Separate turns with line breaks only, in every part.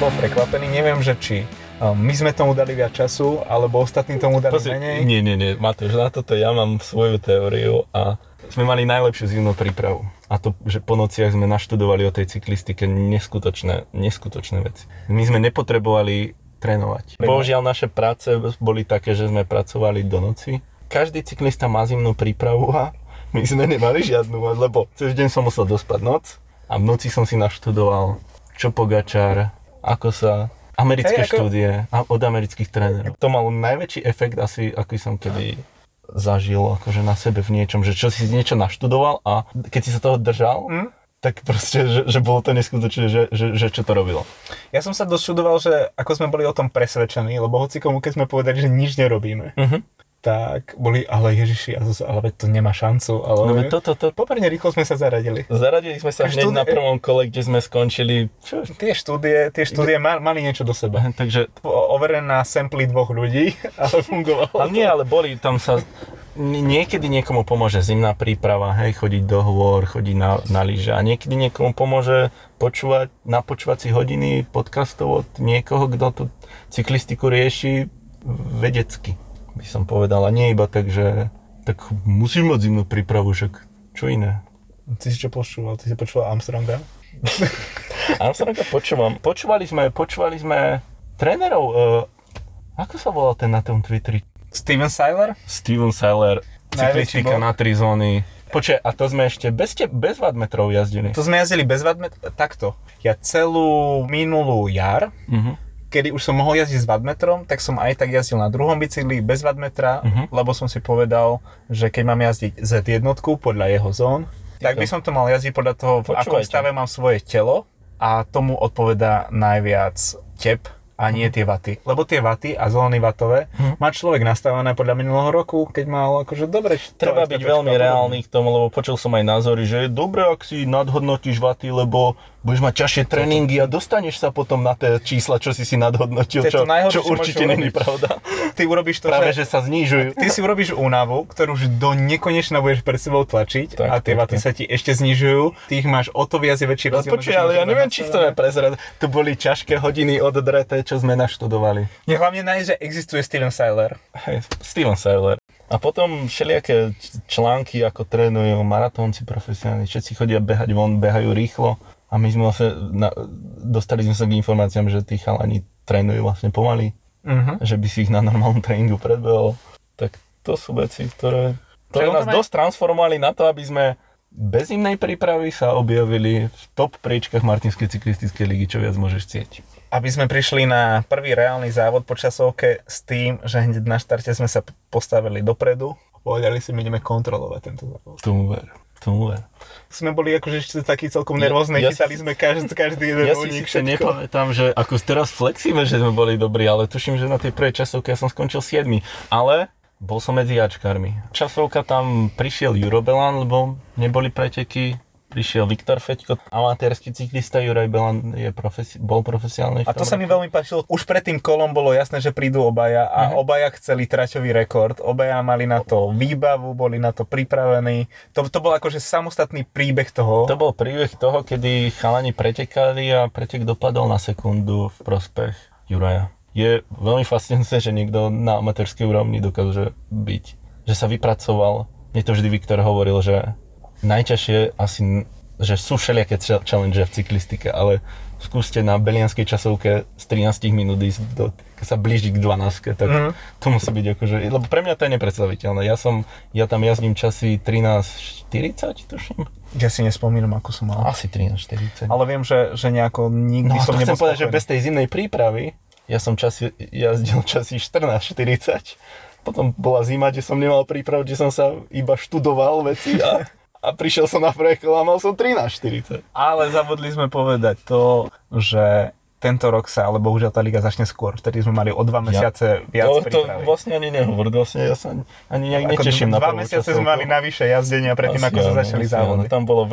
bol prekvapený, neviem, že či my sme tomu dali viac času, alebo ostatní tomu dali menej.
Nie, Matúš, na toto ja mám svoju teóriu a sme mali najlepšiu zimnú prípravu. A to, že po nociach sme naštudovali o tej cyklistike neskutočné veci. My sme nepotrebovali trénovať. Bohužiaľ naše práce boli také, že sme pracovali do noci. Každý cyklista má zimnú prípravu a my sme nemali žiadnu, lebo cez deň som musel dospať noc a v noci som si naštudoval čo Pogačar, ako sa americké štúdie a od amerických trénerov. To malo najväčší efekt asi, aký som kedy zažil akože na sebe v niečom, že čo si niečo naštudoval a keď si sa toho držal, tak proste, že bolo to neskutočné, že čo to robilo.
Ja som sa doštudoval, že ako sme boli o tom presvedčení, lebo hocikomu, keď sme povedali, že nič nerobíme, tak boli, ale Ježiši, ale to nemá šancu. Ale
no
toto. Pomerne rýchlo sme sa zaradili.
Zaradili sme sa hneď na prvom kole, kde sme skončili.
Tie štúdie mali niečo do seba.
Takže
overené na sampli 2 ľudí, ale fungovalo.
Ale nie, ale boli tam sa... Niekedy niekomu pomôže zimná príprava, hej, chodiť do hôr, chodiť na lyže a niekedy niekomu pomôže napočúvať si hodiny podcastov od niekoho, kto tú cyklistiku rieši vedecky, by som povedal, a nie iba tak, že tak musím mať zimnú prípravu, však čo iné.
Ty si čo počúval? Ty si počúval Armstronga?
Armstronga počúvam. Počúvali sme trénerov, ako sa volal ten na tom Twitteri?
Steven Seiler,
cyklistika na 3 zóny. Počkaj, a to sme ešte bez wattmetrov jazdili.
To sme jazdili bez wattmetrov, takto. Ja celú minulú jar, kedy už som mohol jazdiť s wattmetrom, tak som aj tak jazdil na druhom bicykli bez wattmetra, lebo som si povedal, že keď mám jazdiť Z1 podľa jeho zón, tak by som to mal jazdiť podľa toho, v akom stave mám svoje telo a tomu odpovedá najviac tep a nie tie vaty. Lebo tie vaty a zóny vatové má človek nastavené podľa minulého roku, keď mal akože dobre...
Treba byť veľmi reálny k tomu, lebo počul som aj názory, že je dobré, ak si nadhodnotíš vaty, lebo budeš mať ťažšie tréningy a dostaneš sa potom na tie čísla, čo si nadhodnotil, čo určite není pravda.
Ty urobíš to,
práve, že sa znižujú.
Ty si urobíš únavu, ktorú už do nekonečna budeš pred sebou tlačiť a tie vaty sa ti ešte znižujú. Ty ich máš o to viac je väčší rozdiel.
Počuj, ale ja neviem, či to je prezrad. To boli ťažké hodiny oddreté, čo sme naštudovali.
Mne hlavne nájsť, že existuje Steven Seiler.
Hej, Steven Seiler. A potom všelijaké články, ako trénujú maratónci profesionálni, všetci chodia behať von, behajú rýchlo. A my sme vlastne, dostali sme sa k informáciám, že tí chalani trénujú vlastne pomaly. Že by si ich na normálnom tréningu predbehol. Tak to sú veci, ktoré nás dosť transformovali na to, aby sme bez zimnej prípravy sa objavili v top priečkách Martinskej cyklistickej ligy, čo viac môžeš chcieť.
Aby sme prišli na prvý reálny závod po časovke s tým, že hneď na štarte sme sa postavili dopredu a povedali si, my ideme kontrolovať tento závod.
Tomu ver.
Sme boli akože ešte takí celkom nervózne, chytali sme každý jeden únik.
Ja si nepamätám, že ako teraz flexíme, že sme boli dobrí, ale tuším, že na tej prvej časovke ja som skončil 7. Ale bol som medzi jačkármi. Časovka tam prišiel Juro Belan, lebo neboli preteky. Prišiel Viktor Feďko, amatérsky cyklista, Juraj Belan bol profesionálny.
A to sa mi veľmi páčilo. Už pred tým kolom bolo jasné, že prídu obaja a obaja chceli traťový rekord. Obaja mali na to výbavu, boli na to pripravení. To bol akože samostatný príbeh toho.
To bol príbeh toho, kedy chalani pretekali a pretek dopadol na sekundu v prospech Juraja. Je veľmi fascinujúce, že niekto na amatérskej úrovni dokáže byť. Že sa vypracoval. Mne to vždy Viktor hovoril, že najťažšie asi, že sú všelijaké challenge v cyklistike, ale skúste na belianskej časovke z 13 minút ísť sa blížiť k 12, tak to musí byť akože, lebo pre mňa to je nepredstaviteľné. Ja tam jazdím časy 13:40, tuším.
Ja si nespomínam, ako som mal.
Asi 13:40.
Ale viem, že nejako nikdy som nebol spokojný.
Chcem povedať, že bez tej zimnej prípravy ja som jazdil časy 14:40. Potom bola zima, kde som nemal prípravu, kde som sa iba študoval veci a prišiel som na prvé kolo a mal som 13:40.
Ale zabudli sme povedať to, že tento rok sa, ale bohužiaľ tá liga začne skôr. Vtedy sme mali o 2 mesiace viac prípravy.
To vlastne ani nehovor, vlastne ja sa ani nejak neteším na prvú
2 mesiace sme mali navyše jazdenia predtým, ako sa začali závody.
Tam bolo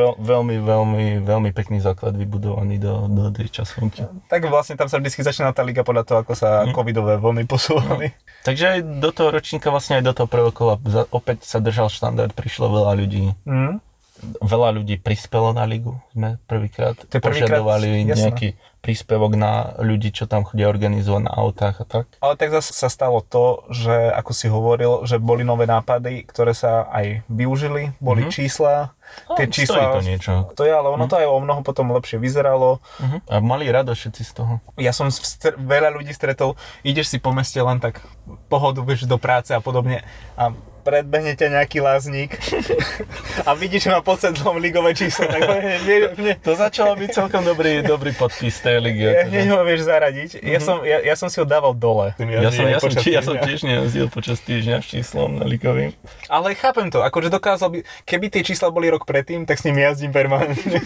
veľmi pekný základ vybudovaný do tej časovky.
Tak vlastne tam sa vždy začína tá liga podľa toho, ako sa covidové vlny posúvali.
Takže aj do toho ročníka, vlastne aj do toho prvého kola opäť sa držal štandard, prišlo veľa ľudí. veľa ľudí prispelo na ligu. Sme prvýkrát požadovali nejaký príspevok na ľudí, čo tam chodia organizovať na autách a tak.
Ale tak zase sa stalo to, že ako si hovoril, že boli nové nápady, ktoré sa aj využili, boli čísla. Tie čísla,
stojí to niečo.
To je, ale ono to aj o mnoho potom lepšie vyzeralo.
A mali radosť všetci z toho.
Ja som veľa ľudí stretol, ideš si po meste len tak pohodu, vieš, do práce a podobne a predbehne ťa nejaký láznik a vidíš, že má pod sedlom ligové číslo. Tak
to začalo byť celkom dobrý podpis tej ligy.
Hneď ho vieš zaradiť. Ja som si ho dával dole.
Ja som tiež nejazdil počas týždňa s číslom na ligovým.
Ale chápem to, akože dokázal by, keby tie čísla boli rok predtým, tak s ním jazdím permanentne.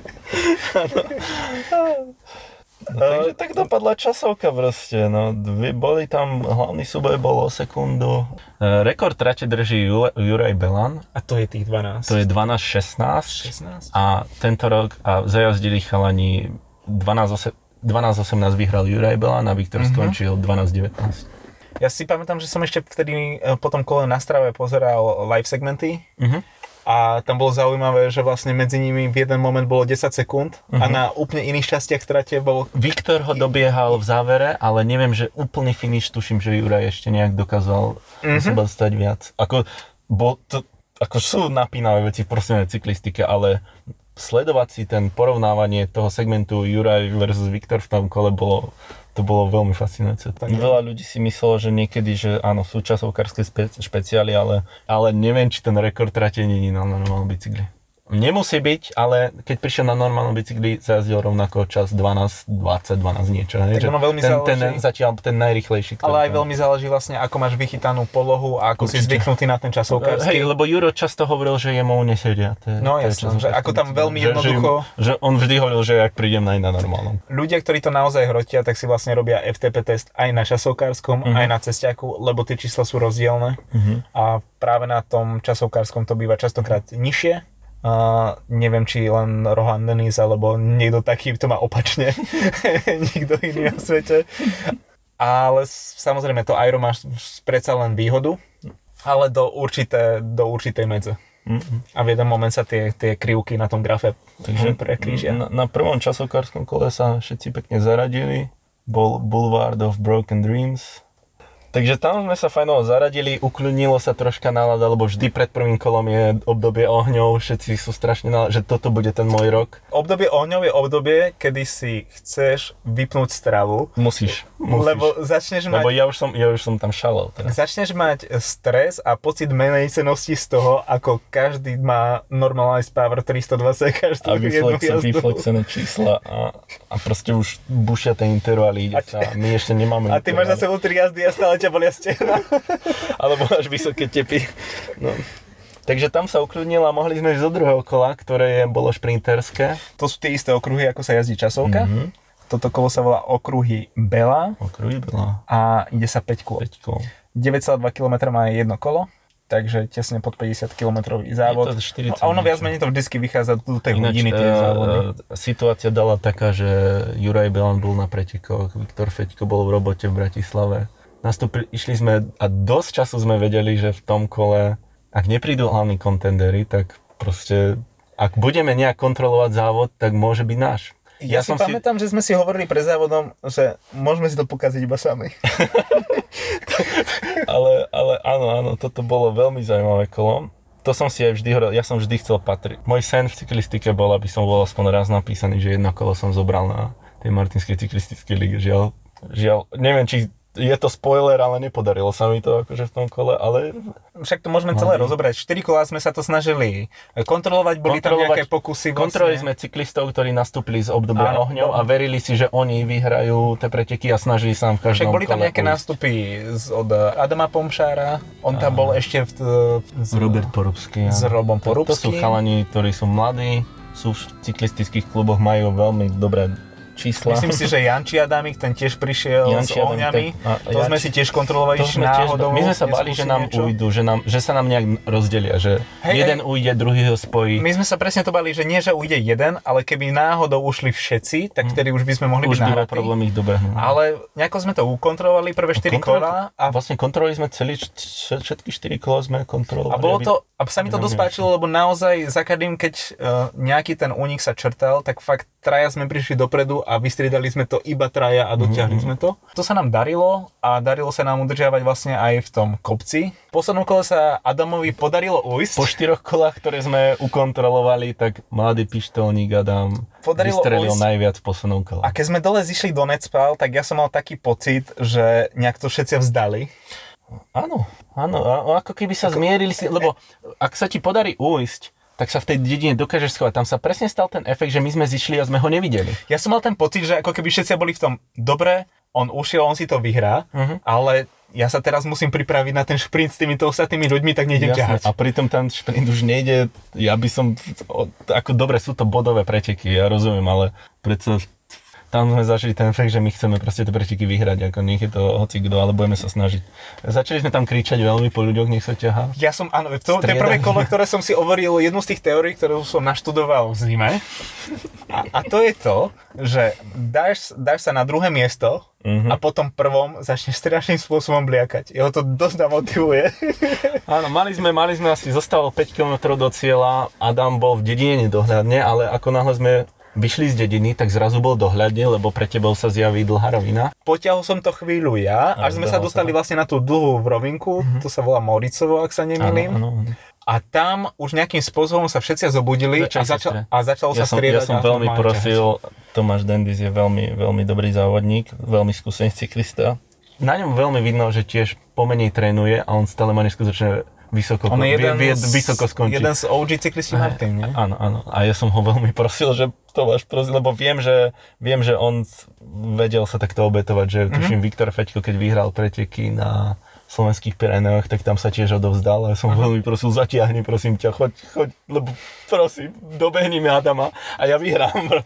Takže tak dopadla časovka proste, no. Boli tam, hlavný súboj bol o sekundu. Rekord trate drží Juraj Belan.
A to je tých 12.
To je 12-16. A tento rok zajazdili chalani 12-18 vyhral Juraj Belan a Viktor skončil 12-19.
Ja si pamätám, že som ešte vtedy po tom kole na Strave pozeral live segmenty. A tam bolo zaujímavé, že vlastne medzi nimi v jeden moment bolo 10 sekúnd a na úplne iných častiach trate bol...
Viktor ho dobiehal v závere, ale neviem, že úplný finish, tuším, že Juraj ešte nejak dokázal dostať viac. Ako sú napínavé veci v profesionálnej cyklistike, ale sledovať si ten porovnávanie toho segmentu Juraj versus Viktor v tom kole to bolo veľmi fascinujúce. Veľa ľudí si myslelo, že niekedy, že áno, sú časovkárske špeciály, ale neviem, či ten rekord trate nie je na normálnom bicykli. Nemusí byť, ale keď prišiel na normálnom bicykli, zajazdil rovnako čas 12, 20, 12 niečo.
Tak ono veľmi záleží.
Zatiaľ ten najrýchlejší.
Ale aj veľmi záleží vlastne, ako máš vychytanú polohu a ako si zvyknutý na ten časovkársky.
Hej, lebo Juro často hovoril, že jemu nesedia.
No jasné, že ako tam veľmi jednoducho...
Že on vždy hovoril, že ak prídem na normálnom.
Ľudia, ktorí to naozaj hrotia, tak si vlastne robia FTP test aj na časovkárskom, aj na cestiaku, lebo tie čísla sú rozdielne. A práve na tom časovkárskom to býva častokrát nižšie. Neviem, či len Rohan Dennis, alebo niekto taký to má opačne. Nikto iný na svete. Ale samozrejme to Aero máš predsa len výhodu, ale do určitej medze. A v jeden moment sa tie krivky na tom grafe prekrížia.
Na prvom časovkárskom kole sa všetci pekne zaradili. Bol Boulevard of Broken Dreams. Takže tam sme sa fajnovo zaradili, ukľudnilo sa troška nálada, lebo vždy pred prvým kolom je obdobie ohňov, všetci sú strašne nálada, že toto bude ten môj rok.
Obdobie ohňov je obdobie, kedy si chceš vypnúť stravu.
Musíš.
Lebo začneš mať...
Lebo ja už som tam šalel. Teda.
Začneš mať stres a pocit menejcenosti z toho, ako každý má normalized power 320 každú jednu jazdu.
Vyflexené čísla a proste už bušia tie intervaly, ide sa. My ešte nemáme
a ty máš za sebou 3 jazdy a stále ťa bolia stehna.
Alebo máš vysoké tepy. No. Takže tam sa ukľudnilo a mohli sme ísť do druhého kola, ktoré bolo šprinterské.
To sú tie isté okruhy, ako sa jazdí časovka. Toto kolo sa volá okruhy Bela. A ide sa 5 kôl. 9,2 km má jedno kolo, takže tesne pod 50 km závod.
Je to 40
a ono viac menej to vždycky vychádza do tej hodiny tie závody.
Situácia dala taká, že Juraj Belan bol na pretekoch, Viktor Feďko bol v robote v Bratislave. Išli sme a dosť času sme vedeli, že v tom kole, ak neprídu hlavní kontendery, tak proste, ak budeme nejak kontrolovať závod, tak môže byť náš.
Ja si pamätám, že sme si hovorili pred závodom, že môžeme si to pokaziť iba sami.
ale áno, toto bolo veľmi zaujímavé kolo. To som si aj vždy hovoril, ja som vždy chcel patriť. Môj sen v cyklistike bol, aby som bol aspoň raz napísaný, že jedno kolo som zobral na tej Martinskej cyklistickej lige. Žiaľ, neviem, či je to spoiler, ale nepodarilo sa mi to akože v tom kole, ale...
Však to môžeme celé rozobrať. 4 kolá sme sa to snažili kontrolovať, boli tam nejaké pokusy.
Kontrolovali sme cyklistov, ktorí nastúpili z obdobia ohňov a verili si, že oni vyhrajú tie preteky a snažili sa v každom kole.
Však boli tam nejaké nástupy od Adama Pomšára, on tam bol ešte
Robert Porubský.
S Robom Porubským.
To sú chalani, ktorí sú mladí, sú v cyklistických kluboch, majú veľmi dobré čísla.
Myslím si, že Janči Adamík, ten tiež prišiel s ohňami. To sme si tiež kontrolovali, či náhodou.
My sme sa báli, že nám ujdu, že sa nám nejak rozdelia, že jeden ujde, druhý ho spojí.
My sme sa presne to báli, že nie, že ujde jeden, ale keby náhodou ušli všetci, tak vtedy už by sme mohli byť nahratí.
Už by bol problém ich dobehnúť.
Ale nejako sme to ukontrolovali, prvé 4 kola.
A vlastne kontrolovali sme všetky 4 kola sme kontrolovali.
A bolo to, a sa mi to dosť páčilo, lebo naozaj za každým, keď nejaký ten únik sa črtal, tak fakt traja sme prišli dopredu a vystriedali sme to iba traja a dotiahli sme to. To sa nám darilo a darilo sa nám udržiavať vlastne aj v tom kopci. V poslednom kole sa Adamovi podarilo ujsť.
Po 4 kolách, ktoré sme ukontrolovali, tak mladý pištolník Adam vystrelil najviac v poslednom kole.
A keď sme dole zišli do Necpal, tak ja som mal taký pocit, že nejak to všetci vzdali.
Áno, ako keby sa zmierili si, lebo ak sa ti podarí ujsť, tak sa v tej dedine dokážeš schovať. Tam sa presne stal ten efekt, že my sme zišli a sme ho nevideli.
Ja som mal ten pocit, že ako keby všetci boli v tom, dobre, on ušiel, on si to vyhrá, ale ja sa teraz musím pripraviť na ten šprint s týmito ostatnými ľuďmi, tak nejdem ťahať.
A pritom ten šprint už nejde, ja by som, ako dobre sú to bodové preteky, ja rozumiem, ale predsa tam sme zažili ten efekt, že my chceme proste tie preteky vyhrať, ako nech je to hocikdo, ale budeme sa snažiť. Začali sme tam kričať veľmi po ľuďoch, nech sa ťahá.
Ja som, áno, to je prvé kolo, ktoré som si overil, jednu z tých teórií, ktorú som naštudoval v zime. A to je to, že dáš sa na druhé miesto a potom prvom začneš strašným spôsobom bliakať. Jeho to dosť motivuje.
Áno, mali sme asi, zostalo 5 km do cieľa, Adam bol v dedine nedohľadne, ale ako náhle sme vyšli z dediny, tak zrazu bol dohľadne, lebo pre tebou sa zjaví dlhá rovina.
Potiahol som to chvíľu ja, až sme sa dostali vlastne na tú dlhú rovinku, to sa volá Moricovo, ak sa nemýlim.
Áno.
A tam už nejakým spôsobom sa všetci zobudili a začalo sa striedať.
Ja som veľmi prosil, Tomáš Dendis je veľmi, veľmi dobrý závodník, veľmi skúsený cyklista. Na ňom veľmi vidno, že tiež pomenej trénuje a on stále má neskutočne vysoko skončiť.
Jeden z OG cyklisti Martin, nie?
Áno. A ja som ho veľmi prosil, že Tomáš prosil, lebo viem, že on vedel sa takto obetovať, že tuším Viktor Feďko, keď vyhral preteky na slovenských Pyreneoch, tak tam sa tiež odovzdal a ja som veľmi prosil, zatiahni prosím ťa, choď, lebo prosím, dobehni mi Adama a ja vyhrám.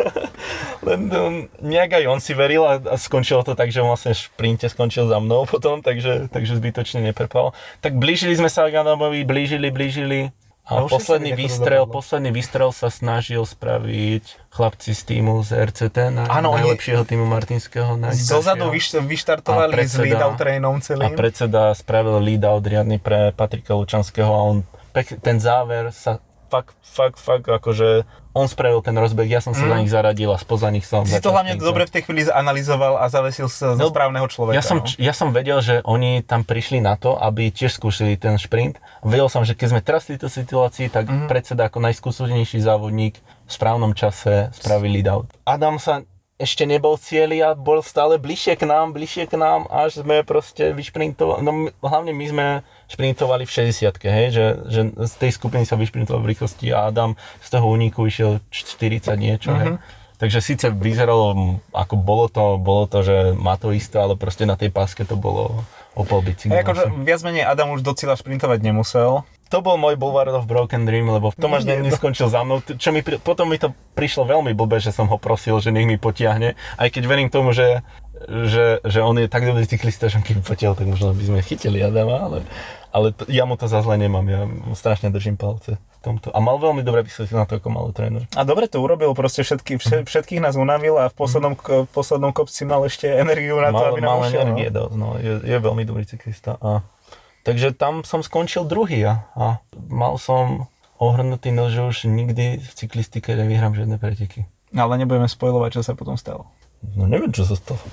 Len nejak aj on si veril a skončilo to tak, že on vlastne v šprinte skončil za mnou potom, takže zbytočne neprepal. Tak blížili sme sa k Adamovi, blížili. A posledný výstrel sa snažil spraviť chlapci z týmu z RCT, najlepšieho týmu martinského.
Zozadu vyštartovali s lead-out trénom celým.
A predseda spravil lead-out riadny pre Patrika Lučanského a on ten záver sa fakt, akože on spravil ten rozbeh, ja som sa za nich zaradil a spoza nich som
začal. Si to hlavne dobre v tej chvíli analyzoval a zavesil sa zo správneho človeka.
Ja som vedel, že oni tam prišli na to, aby tiež skúšali ten šprint. Vedel som, že keď sme teraz v tejto situácii, tak predseda ako najskúsenejší závodník v správnom čase spravil lead-out. Adam sa ešte nebol v cieli a bol stále bližšie k nám, až sme proste vyšprintovali. No hlavne my sme šprintovali v 60-ke, hej, že z tej skupiny sa vyšprintoval v rýchlosti a Adam z toho úniku išiel 40 niečo, hej. Takže síce vyzeralo, ako bolo to, že má to isté, ale proste na tej páske to bolo o pol bicyklu.
Akože viac menej Adam už do cieľa šprintovať nemusel.
To bol môj Boulevard of Broken Dream, lebo Tomáš neskončil za mnou, potom mi to prišlo veľmi blbé, že som ho prosil, že nech mi potiahne, aj keď verím tomu, že on je tak dobrý cyklista, že keby potiahol, tak možno by sme chytili Adama, ale ja mu to za zle nemám, ja mu strašne držím palce v tomto. A mal veľmi dobré výsledky na to, ako malý tréner.
A dobre to urobil, proste všetkých nás unavil a v poslednom kopci mal ešte energiu na to, aby nám ušiel. Mal energie dosť,
je veľmi dobrý cyklista. Takže tam som skončil druhý a mal som ohrnutý nos, že už nikdy v cyklistike nevyhrám žiadne preteky.
Ale nebudeme spoilovať, čo sa potom stalo.
No neviem, čo sa stalo.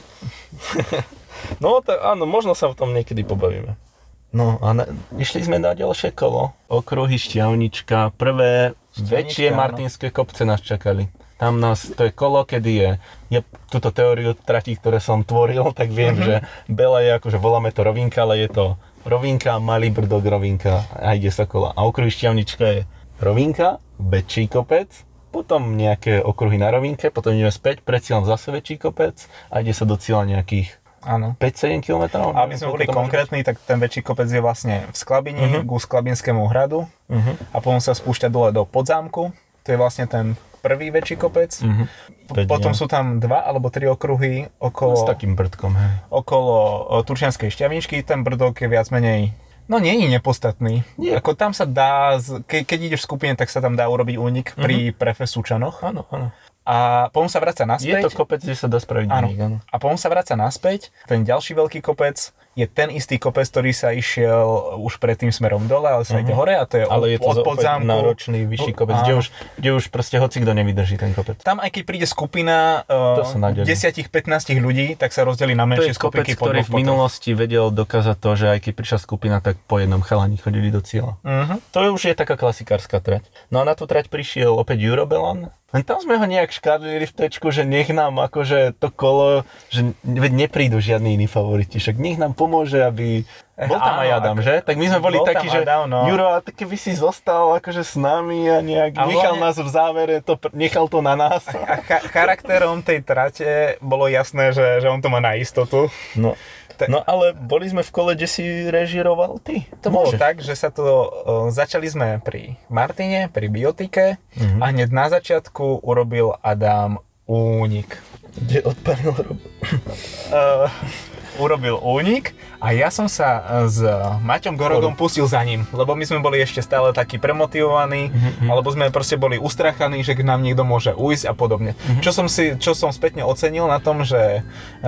No tak áno, možno sa o tom niekedy pobavíme. No a išli sme na ďalšie kolo. Okruhy Štiavnička, prvé väčšie martinské kopce nás čakali. Tam to je kolo, kedy je túto teóriu tratí, ktoré som tvoril, tak viem, že Bela je akože voláme to rovinka, ale je to rovinka, malý brdok, rovinka a ide sa kola. A okruhy Štiavnička je rovinka, väčší kopec, potom nejaké okruhy na rovinke, potom ideme späť, pred cieľom zase väčší kopec a ide sa do cieľa nejakých 5-7 km.
A aby sme boli konkrétni, tak ten väčší kopec je vlastne v Sklabini, ku Sklabinskému hradu a potom sa spúšťa dole do Podzámku. To je vlastne ten prvý väčší kopec. Potom sú tam 2 alebo 3 okruhy
s takým brdkom, hej.
Okolo Turčianskej Šťavničky. Ten brdok je viac menej, no nie je nepodstatný. Nie. Ako tam sa dá, keď ideš v skupine, tak sa tam dá urobiť únik pri Prefe Súčanoch.
Áno.
A potom sa vracia naspäť.
Je to kopec, kde sa dá spraviť únik, áno.
A potom sa vracia naspäť. Ten ďalší veľký kopec je ten istý kopec, ktorý sa išiel už predtým smerom dole, ale sa ide hore a to je
ale je to
od podzámku.
Náročný vyšší kopec, kde už proste hocikto nevydrží ten kopec.
Tam aj keď príde skupina 10-15 ľudí, tak sa rozdelí na menšie skupinky.
To je kopec, ktorý v minulosti vedel dokázať to, že aj keď prišla skupina, tak po jednom chalani chodili do cieľa. To už je taká klasikárska trať. No a na tú trať prišiel opäť Eurobelan. Len tam sme ho nejak škádlili v tečku, že nech nám akože to kolo, že neprídu žiadni iní favoriti, však nech nám pomôže, aby... Bol tam aj Adam, že? Tak my sme boli takí, že Juro, a keby si zostal akože s nami a nejak nechal nás v závere, nechal to na nás.
A charakterom tej trate bolo jasné, že on to má na istotu.
No ale boli sme v kole, kde si režiroval ty.
To bolo tak, že sa to začali sme pri Martine, pri biotike a hneď na začiatku urobil Adam únik.
Kde odpadol
urobil únik a ja som sa s Maťom Gorogom pustil za ním, lebo my sme boli ešte stále takí premotivovaní, alebo sme proste boli ustrachaní, že k nám niekto môže ujsť a podobne. Čo som spätne ocenil na tom, že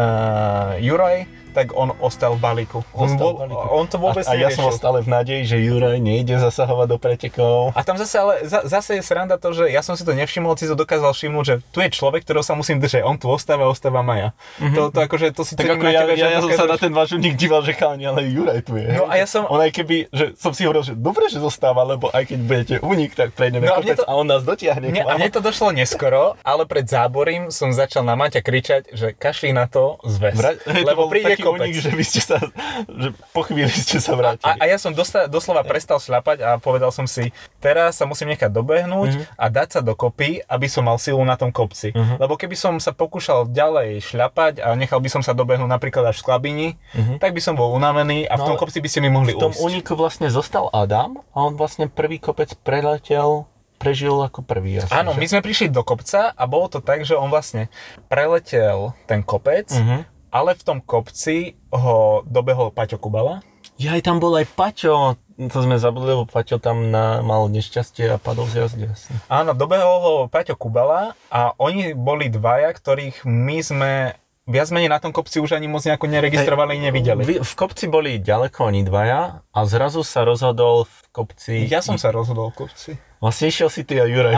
Juraj, tak on ostal v balíku. On to vôbec
neriešil. A ja som stále v nádeji, že Juraj nejde zasahovať do pretekov.
A tam zase je sranda to, že ja som si to nevšimol, si to dokázal všimnúť, že tu je človek, ktorého sa musím držať. On tu ostáva Maja. To akože to si
tak ako ja som sa na ten váš únik díval, že chalani, ale Juraj tu je.
No a ja som...
On aj keby, že som si hovoril, že dobre, že zostáva, lebo aj keď budete únik, tak prejdeme kopec a on nás dotiahne.
A mne to došlo neskoro, ale pred záborím som začal na Maťa kričať, že kašli na to zväz. Lebo príde kopec.
Že vy ste sa, že po chvíli ste sa vrátili.
A ja som doslova prestal šľapať a povedal som si, teraz sa musím nechať dobehnúť a dať sa dokopy, aby som mal silu na tom kopci. Lebo keby som sa pokúšal ďalej šľapať a nechal by som sa dobehnúť napríklad až v Klabini, tak by som bol unavený a v tom kopci by ste mi mohli ujsť.
V tom úniku vlastne zostal Adam a on vlastne prvý kopec prežil ako prvý.
Áno, my sme prišli do kopca a bolo to tak, že on vlastne preletel ten kopec, ale v tom kopci ho dobehol Paťo Kubala.
Ja aj tam bol aj Paťo, to sme zabudli, lebo Paťo tam mal nešťastie a padol z jazdy.
Áno, dobehol ho Paťo Kubala a oni boli dvaja, ktorých my sme viac menej na tom kopci už ani moc nejako neregistrovali, nevideli.
V kopci boli ďaleko oni dvaja a zrazu sa rozhodol v kopci...
Ja som sa rozhodol v kopci.
Vlastne išiel si ty a Juraj,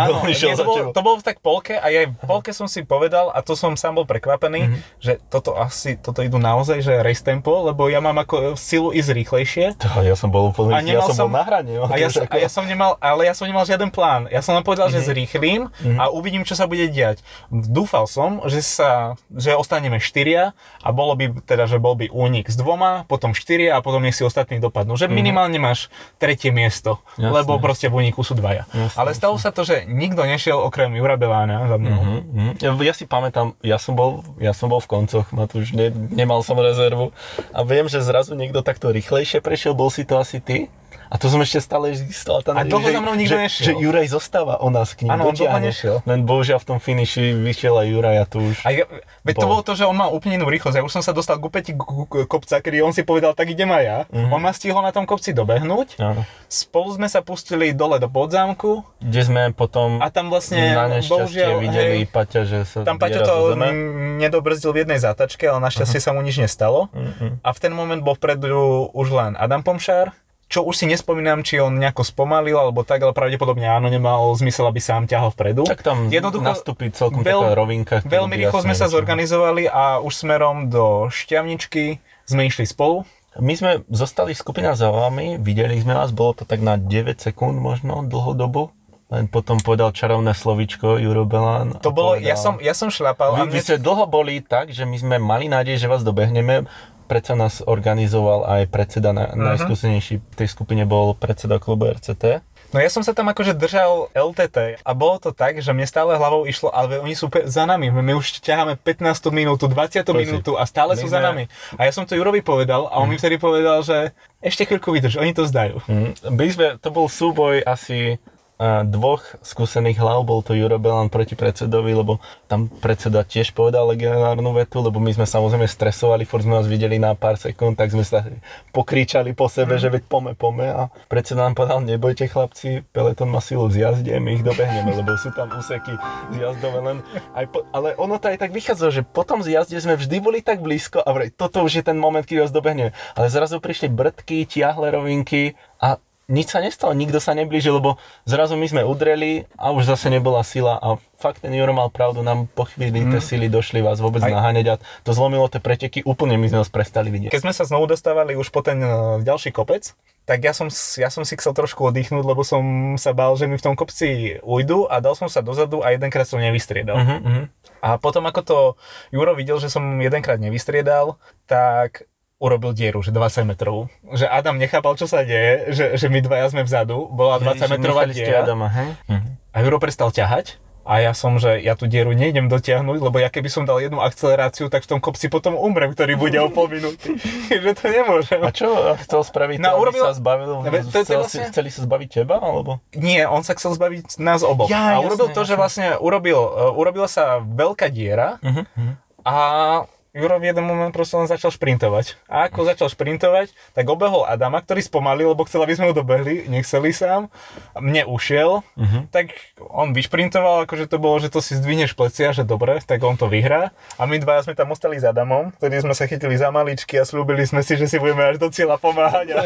to bolo v tak polke a ja v polke som si povedal a to som sám bol prekvapený, že toto idú naozaj, že race tempo, lebo ja mám ako silu ísť rýchlejšie.
Ja som bol úplne, ja som bol na hrane.
Ja som nemal žiaden plán. Ja som len povedal, že zrýchlim a uvidím, čo sa bude diať. Dúfal som, že ostaneme 4 a bolo by teda, že bol by únik s 2, potom 4 a potom nech si ostatní dopadnú. Že minimálne máš 3. miesto, lebo proste v úniku sú 2. Ale stalo sa to, že nikto nešiel okrem Jura Belána za mnou.
Ja si pamätám, ja som bol v koncoch, Matúš, nemal som rezervu a viem, že zrazu niekto takto rýchlejšie prešiel, bol si to asi ty? A to som ešte stále stala tam,
a dlho za mnou nikto nešiel.
Že Juraj zostáva o nás k ním.
Áno, on dlho nešiel.
Len bohužiaľ v tom finiši vyšiel aj Juraj a tu už...
Veď to bolo to, že on mal úplne inú rýchlosť. Ja už som sa dostal ku päti kopca, kedy on si povedal, tak idem aj ja. On ma stihol na tom kopci dobehnúť.
Áno.
Spolu sme sa pustili dole do podzámku.
Kde sme potom
a tam vlastne,
na nešťastie videli Paťa, že sa
tam Paťo to nedobrzdil v jednej zátačke, ale našťastie sa mu nič nestalo. A v ten moment bol vpredu už len Adam Pomšár. Čo už si nespomínam, či on nejako spomalil alebo tak, ale pravdepodobne áno, nemal zmysel, aby sám ťahal vpredu.
Tak tam nastúpiť celkom taká rovinka.
Veľmi rýchlo sme sa zorganizovali a už smerom do Šťavničky sme išli spolu.
My sme zostali skupina za vami, videli sme vás, bolo to tak na 9 sekúnd možno dlhodobu. Len potom povedal čarovné slovíčko Juro Belán.
To bolo, ja som šľapal.
Vy ste dlho boli tak, že my sme mali nádej, že vás dobehneme. Predsa nás organizoval aj predseda, najskúsenejší v tej skupine bol predseda klubu RCT.
No ja som sa tam akože držal LTT a bolo to tak, že mne stále hlavou išlo, ale oni sú za nami, my už ťaháme 15. minútu, 20. minútu a stále sú za nami. A ja som to Jurovi povedal a on mi vtedy povedal, že ešte chvíľku vydrž, oni to zdajú.
To bol súboj asi dvoch skúsených hlav, bol to Juro Belan proti predsedovi, lebo tam predseda tiež povedal legendárnu vetu, lebo my sme samozrejme stresovali, furt sme vás videli na pár sekúnd, tak sme sa pokričali po sebe, že veď pome a predseda nám povedal, nebojte chlapci, peletón má silu v zjazde, my ich dobehneme, lebo sú tam úseky zjazdové len. Ale ono to aj tak vychádzalo, že po tom zjazde sme vždy boli tak blízko a toto už je ten moment, keď vás dobehneme. Ale zrazu prišli brdky, tiahle rovinky a nič sa nestalo, nikto sa neblížil, lebo zrazu my sme udreli a už zase nebola sila a fakt ten Juro mal pravdu, nám po chvíli tie sily došli vás vôbec naháňať a to zlomilo tie preteky, úplne my sme vás prestali vidieť.
Keď sme sa znovu dostávali už po ten ďalší kopec, tak ja som si chcel trošku oddychnúť, lebo som sa bál, že mi v tom kopci ujdu a dal som sa dozadu a jedenkrát som nevystriedal. A potom ako to Juro videl, že som jedenkrát nevystriedal, tak urobil dieru, že 20 metrov. Že Adam nechápal, čo sa deje, že my dvaja sme vzadu, bola 20 metrová diera. A Juro prestal ťahať a ja tú dieru nejdem dotiahnuť, lebo ja keby som dal jednu akceleráciu, tak v tom kopci potom umrem, ktorý bude o pol minúty. Že to nemôžem.
A čo chcel spraviť? Aby sa zbavil? Chceli sa zbaviť teba, alebo?
Nie, on sa chcel zbaviť nás oboch. A urobil to, že vlastne urobila sa veľká diera a Juro v jeden moment proste len začal šprintovať. A ako začal šprintovať, tak obehol Adama, ktorý spomalil, lebo chcel, aby sme ho dobehli, nechceli sám. Mne ušiel, tak on vyšprintoval, akože to bolo, že to si zdvihneš plecia, že dobre, tak on to vyhrá. A my dvaja sme tam ostali s Adamom, ktorý sme sa chytili za maličky a slúbili sme si, že si budeme až do cieľa pomáhať.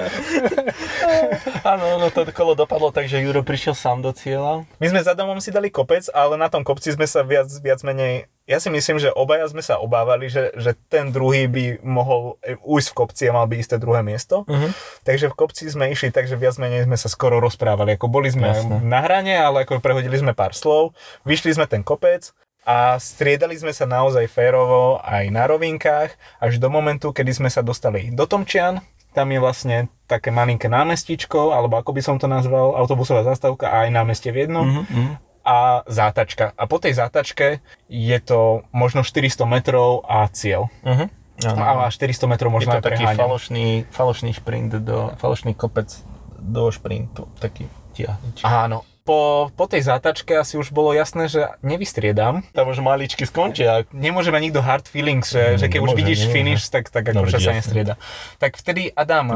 Áno, to kolo dopadlo tak, že Juro prišiel sám do cieľa.
My sme s Adamom si dali kopec, ale na tom kopci sme sa viac menej. Ja si myslím, že obaja sme sa obávali, že ten druhý by mohol ujsť v kopci a mal by isté druhé miesto. Takže v kopci sme išli, takže viac menej sme sa skoro rozprávali. Ako boli sme na hrane, ale ako prehodili sme pár slov, vyšli sme ten kopec a striedali sme sa naozaj férovo aj na rovinkách, až do momentu, kedy sme sa dostali do Tomčian. Tam je vlastne také malinké námestičko, alebo ako by som to nazval, autobusová zastávka a aj námestie v jednom. A zátačka. A po tej zátačke je to možno 400 metrov a cieľ. A 400 metrov možno aj preháňam.
Je to taký falošný šprint, falošný kopec do šprintu. Taký tiahnič.
Áno. Po tej zátačke asi už bolo jasné, že nevystriedam.
Tam už maličky skončia.
Nemôže mať nikto hard feelings, že keď už vidíš finish, tak akože sa nestrieda. Tak vtedy Adam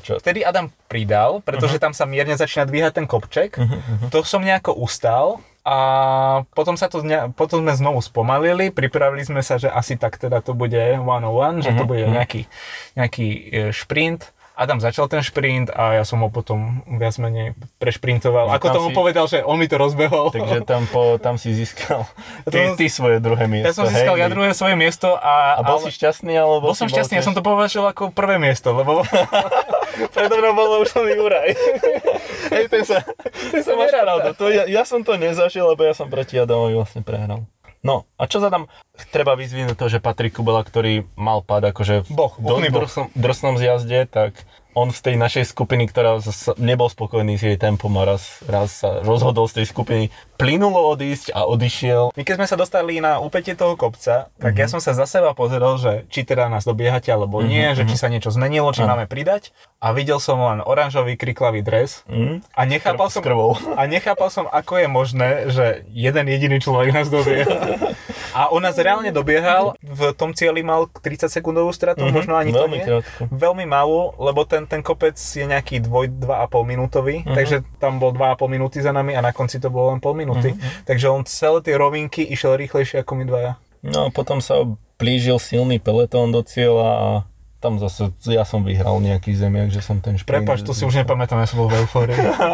pridal, pretože tam sa mierne začína dvíhať ten kopček. To som nejako ustal. A potom sme znovu spomalili, pripravili sme sa, že asi tak teda to bude 101, že to bude nejaký šprint. Adam začal ten šprint a ja som ho potom viac menej prešprintoval. Ako tomu povedal, že on mi to rozbehol.
Takže tam si získal ty svoje druhé miesto.
Ja som získal druhé svoje miesto. A
bol si šťastný? Alebo
bol som šťastný, ja som to považoval ako prvé miesto, lebo predo mnou bolo už len Juraj.
Hej, ten sa máš pravdu. Ja som to nezažil, lebo ja som proti Adamovi vlastne prehral. No, a čo zadám? Treba vyzvinúť to, že Patrik Kubela, ktorý mal pád akože v drsnom zjazde, tak on z tej našej skupiny, ktorá nebol spokojný s jej tempom a raz sa rozhodol z tej skupiny plynulo odísť a odišiel.
My keď sme sa dostali na úpätie toho kopca, tak ja som sa za seba pozeral, že či teda nás dobiehate alebo nie, že či sa niečo zmenilo, či máme pridať. A videl som len oranžový kriklavý dres a nechápal som, ako je možné, že jeden jediný človek nás dobieha. A on nás reálne dobiehal, v tom cieli mal 30 sekundovú stratu, možno ani to nie. Veľmi malú, lebo ten kopec je nejaký 2,5 minútový, takže tam bol 2,5 minúty za nami a na konci to bolo len pol minúty. Takže on celé tie rovinky išiel rýchlejšie ako my dvaja.
No a potom sa blížil silný peletón do cieľa a tam zase ja som vyhral nejaký zemiak, že som ten šprint...
Prepáč, to si už nepamätám, ja som bol v eufórii.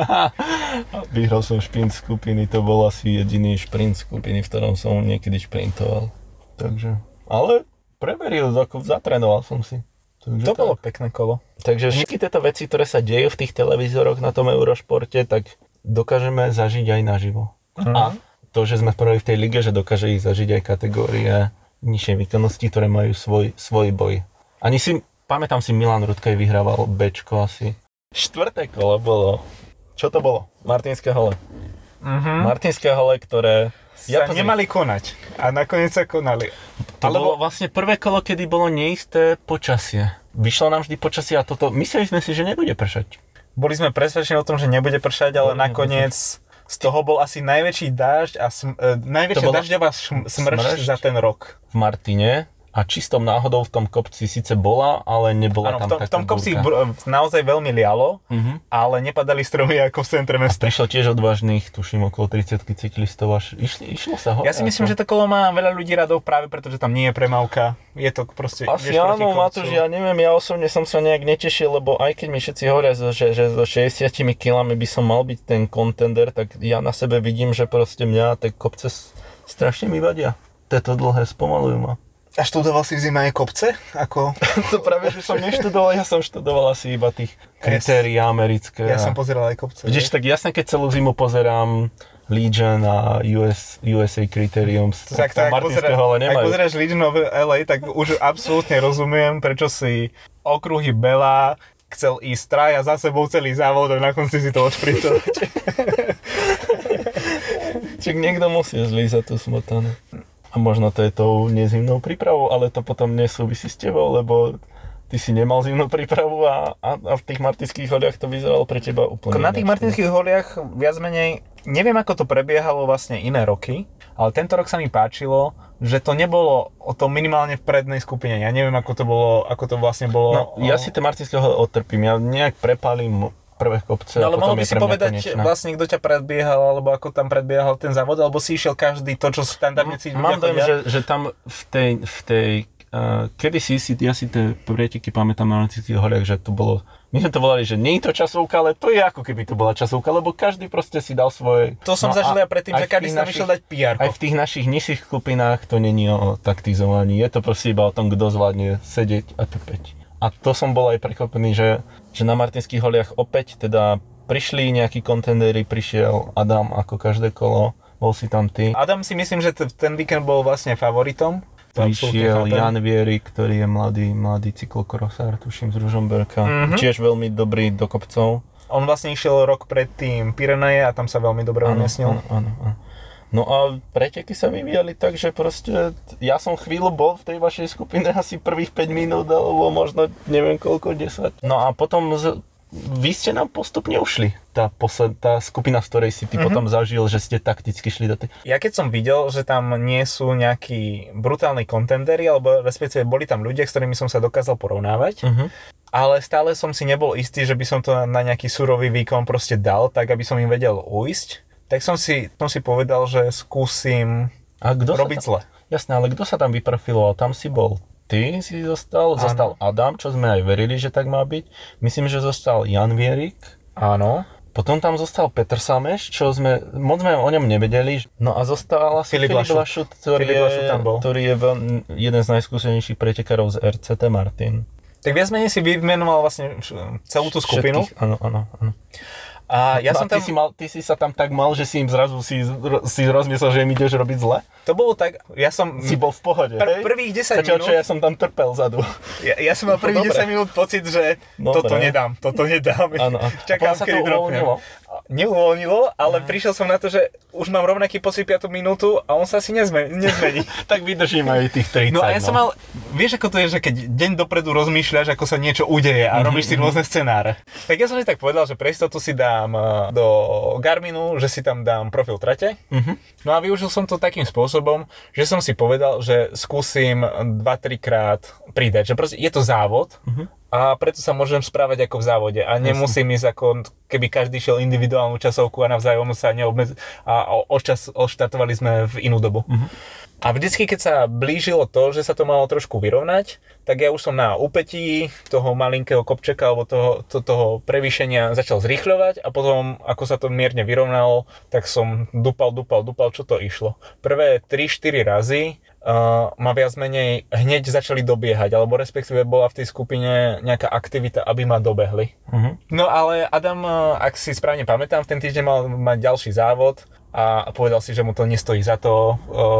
Vyhral som šprint skupiny, to bol asi jediný šprint skupiny, v ktorom som niekedy šprintoval. Takže... Ale preveril, zatrénoval som si. Takže
to bolo pekné kolo.
Takže všetky tieto veci, ktoré sa dejú v tých televízoroch na tom Eurošporte, tak dokážeme zažiť aj naživo. A to, že sme prvý v tej lige, že dokáže ich zažiť aj kategórie nižšej výkonnosti, ktoré majú svoj boj. Pamätám si, Milan Rudkej vyhrával Bčko asi. 4. kolo bolo. Čo to bolo? Martinské hole. Martinské hole, ktoré...
nemali konať. A nakoniec sa konali.
Bolo vlastne prvé kolo, kedy bolo neisté počasie. Vyšlo nám vždy počasie a toto... Mysleli sme si, že nebude pršať.
Boli sme presvedčení o tom, že nebude pršať, ale nakoniec z toho bol asi najväčší dážď a najväčšia dažďová smršť za ten rok.
V Martine. A čistom náhodou v tom kopci síce bola, ale nebola tam taká
v tom kopci
búrka.
naozaj veľmi lialo, ale nepadali stromy ako v centre mesta.
Prišlo tiež odvážnych, tuším, okolo 30 cyklistov až išlo sa hore.
Ja si myslím, že to kolo má veľa ľudí radov práve preto, že tam nie je premávka. Je to proste...
Asi áno, Matúš, ja neviem, ja osobne som sa nejak netešil, lebo aj keď mi všetci hovoria, že so 60 kilami by som mal byť ten contender, tak ja na sebe vidím, že proste mňa tie kopce strašne mi vadia. Tieto dlhé spomalujú ma.
A študoval si v zime aj kopce? Ako...
To práve, že som neštudoval, ja som študoval asi iba tých kritérií americké.
Ja som pozeral aj kopce.
Vidíš, tak jasne, keď celú zimu pozerám Legion a USA Criterium,
tak
Martinského ale nemajú.
Ak pozeráš Legion of LA, tak už absolútne rozumiem, prečo si okruhy Bela chcel ísť traja za sebou celý závod a na konci si to odšprintovať.
Čiže niekto musí zlízať tú smotanu. A možno to je tou nezimnou prípravou, ale to potom nesúvisí s tebou, lebo ty si nemal zimnú prípravu a v tých Martinských holiach to vyzeralo pre teba úplne
Na tých Martinských holiach viac menej, neviem ako to prebiehalo vlastne iné roky, ale tento rok sa mi páčilo, že to nebolo o tom minimálne v prednej skupine. Ja neviem ako to vlastne bolo.
No, ja si tie Martinské holie odtrpím, ja nejak prepálim prvé kopce.
No ale mohol by si povedať vlastne, kto ťa predbiehal, alebo ako tam predbiehal ten závod, alebo si išiel každý to, čo štandardne si ľudia
chodia? Mám dojem, že tam v tej kedysi ja si tie preteky pamätám na Martinských holiach, že to bolo, my sme to volali, že nie je to časovka, ale to je ako keby to bola časovka, lebo každý proste si dal svoje...
To som zažil ja predtým, že každý sa vyšiel dať PR-ko.
Aj v tých našich nižších skupinách to není o taktizovaní, je to proste iba o tom, kto zvládne sedieť a trpeť. A to som bol aj prekvapený, že na Martinských holiach opäť teda prišli nejakí kontenderi, prišiel Adam ako každé kolo, bol si tam ty.
Adam si myslím, že ten víkend bol vlastne favoritom.
Prišiel Jan Vierik, ktorý je mladý cyklokrosár, tuším z Ružomberka, tiež veľmi dobrý do kopcov.
On vlastne išiel rok predtým Pyreneje a tam sa veľmi dobre umiestnil.
Áno. No a preteky sa vyvíjali tak, že proste ja som chvíľu bol v tej vašej skupine asi prvých 5 minút, alebo možno neviem koľko, 10. No a potom vy ste nám postupne ušli. Tá skupina, z ktorej si ty potom zažil, že ste takticky šli do tej...
Ja keď som videl, že tam nie sú nejakí brutálni kontenderi, alebo respektíve boli tam ľudia, s ktorými som sa dokázal porovnávať, ale stále som si nebol istý, že by som to na nejaký surový výkon proste dal, tak aby som im vedel ujsť. Tak som si povedal, že skúsim robiť zle.
Jasné, ale kto sa tam vyprofiloval? Tam si bol ty, si zostal Adam, čo sme aj verili, že tak má byť. Myslím, že zostal Jan Vierik.
Áno.
Potom tam zostal Petr Sameš, čo moc sme o ňom nevedeli. No a zostal asi Filip Lašut, ktorý je jeden z najskúsenejších pretekárov z RCT Martin.
Tak viac menej si vymenoval vlastne celú tú skupinu.
Áno.
A ja som
tam... Ty si sa tam tak mal, že si im zrazu si rozmyslel, že im ideš robiť zle?
To bolo tak, ja som...
Si bol v pohode, hej?
Prvých 10 minút...
ja som tam trpel vzadu.
Ja som mal prvých 10 minút pocit, že toto nedám.
Áno.
Čakám, kedy dropnem. Neuvoľnilo, ale prišiel som na to, že už mám rovnaký pocit 5. minútu a on sa asi nezmení.
Tak vydržím aj tých 30.
No a ja som mal... Vieš, ako to je, že keď deň dopredu rozmýšľaš, ako sa niečo udeje a robíš si rôzne scenáre. Tak ja som si tak povedal, že pre istotu si dám do Garminu, že si tam dám profil trate. No a využil som to takým spôsobom, že som si povedal, že skúsim 2-3 krát pridať. Že proste je to závod a preto sa môžem správať ako v závode a nemusím ísť ako keby každý šiel individuálnu časovku a navzájom sa odštartovali sme v inú dobu. A vždycky, keď sa blížilo to, že sa to malo trošku vyrovnať, tak ja už som na úpetí toho malinkého kopčeka alebo toho prevýšenia začal zrýchľovať a potom, ako sa to mierne vyrovnalo, tak som dupal, čo to išlo. Prvé 3-4 razy ma viac menej hneď začali dobiehať, alebo respektíve bola v tej skupine nejaká aktivita, aby ma dobehli. No ale Adam, ak si správne pamätám, v ten týždeň mal mať ďalší závod a povedal si, že mu to nestojí za to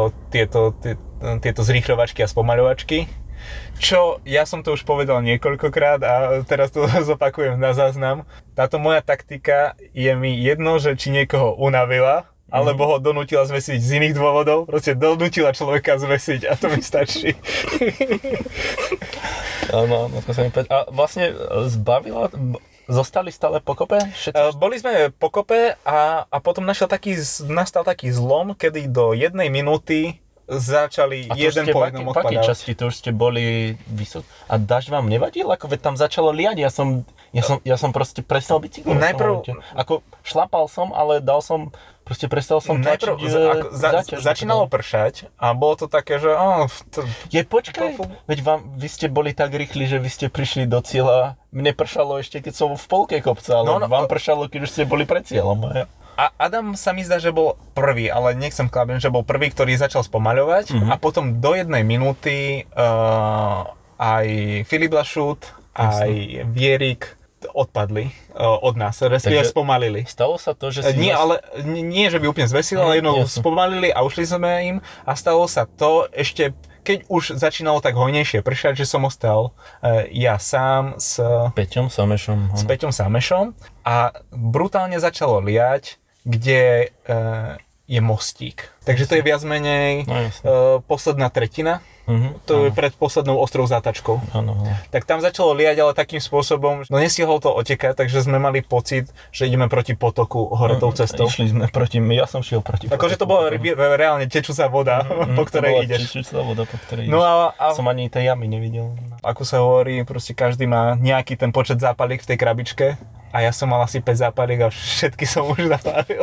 tieto zrýchľovačky a spomaľovačky. Čo ja som to už povedal niekoľkokrát a teraz to zopakujem na záznam. Táto moja taktika je mi jedno, že či niekoho unavila, alebo ho donútila zvesiť z iných dôvodov. Proste donútila človeka zvesiť a to mi stačí.
Áno, to sa mi páči. A vlastne zostali stále pokope?
Boli sme pokope a potom nastal taký zlom, kedy do 1 minúty začali jeden po jednom odpadať.
V akej časti to už ste boli vysoko? A dážď vám nevadil? Ako veď tam začalo liať, ja som proste prestal bicyklovať.
Najprv...
Ako šlapal som, ale prestal som tlačiť záťaž.
Začínalo pršať a bolo to také, že...
Počkaj, veď vy ste boli tak rýchli, že vy ste prišli do cieľa. Mne pršalo ešte, keď som v polke kopca, ale vám pršalo, keď už ste boli pred cieľom.
A Adam sa mi zdá, že bol prvý, ale nechcem klabem, že bol prvý, ktorý začal spomaľovať a potom do 1 minúty aj Filip Lašút, aj Vierik odpadli od nás, respektíve spomalili.
Stalo sa to, že si...
Nie, že by úplne zvesili, ale spomalili a ušli sme im a stalo sa to ešte, keď už začínalo tak hojnejšie pršať, že som ostal ja sám s
Peťom
Samešom a brutálne začalo liať, kde je mostík. Takže to je viac menej posledná tretina. To je pred poslednou ostrou zátačkou. Tak tam začalo liať, ale takým spôsobom, nestihlo to otekať, takže sme mali pocit, že ideme proti potoku hore tou cestou.
Išli sme ja som šiel proti potoku.
Akože to bola reálne tečúca voda, po ktorej ideš.
Tečúca voda, po ktorej ideš.
No a
som ani tej jamy nevidel.
Ako sa hovorí, proste každý má nejaký ten počet zápalík v tej krabičke. A ja som mal asi 5 zápalík a všetky som už zapálil.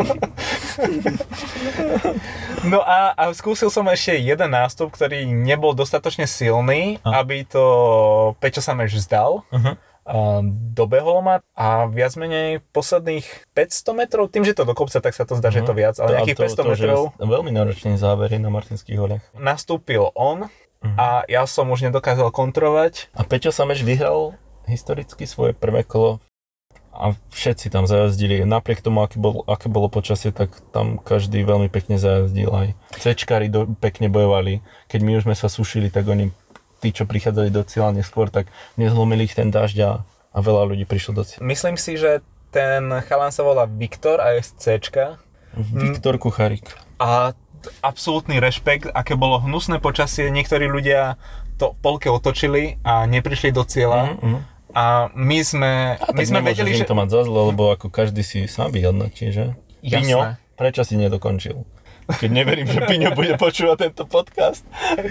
No a skúsil som ešte jeden nástup, ktorý nebol dostatočne silný, aby to Peťo Sameš vzdal. Dobehol ma a viac menej posledných 500 metrov, tým, že to do kopca, tak sa to zdá, že je to viac, ale nejakých 500 metrov.
Veľmi náročný závery na Martinských horách.
Nastúpil on a ja som už nedokázal kontrolovať.
A Peťo Sameš vyhral historicky svoje prvé kolo. A všetci tam zajazdili, napriek tomu, aké bolo počasie, tak tam každý veľmi pekne zajazdil, aj cečkári pekne bojovali. Keď my už sme sa sušili, tak oni, tí, čo prichádzali do cieľa neskôr, tak nezlomili ich ten dážď a veľa ľudí prišlo do cieľa.
Myslím si, že ten chalan sa volá Viktor a je z Cčka.
Viktor Kucharík.
A absolútny rešpekt, aké bolo hnusné počasie, niektorí ľudia to v polke otočili a neprišli do cieľa. A my sme vedeli, že...
to mať za zle, lebo ako každý si sám vyhodnotí, že? Piňo, prečo si nedokončil? Keď neverím, že Piňo bude počúvať tento podcast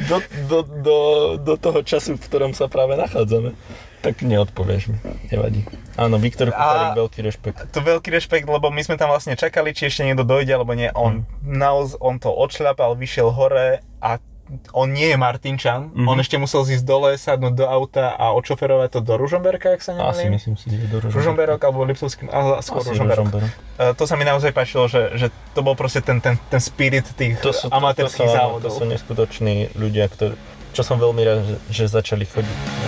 do toho času, v ktorom sa práve nachádzame, tak neodpovieš mi, nevadí. Áno, Viktor Kucharík, veľký rešpekt.
To veľký rešpekt, lebo my sme tam vlastne čakali, či ešte niekto dojde, alebo nie. On to odšľapal, vyšiel hore a on nie je Martinčan, on ešte musel zísť dole, sadnúť do auta a odšoferovať to do Ružomberka, ak sa nemýlim.
Asi myslím si, že do
Ružomberok alebo Liptovský, ale skôr Ružomberok. To sa mi naozaj páčilo, že to bol proste ten spirit tých amatérských závodov.
To sú neskutoční ľudia, čo som veľmi rád, že začali chodiť.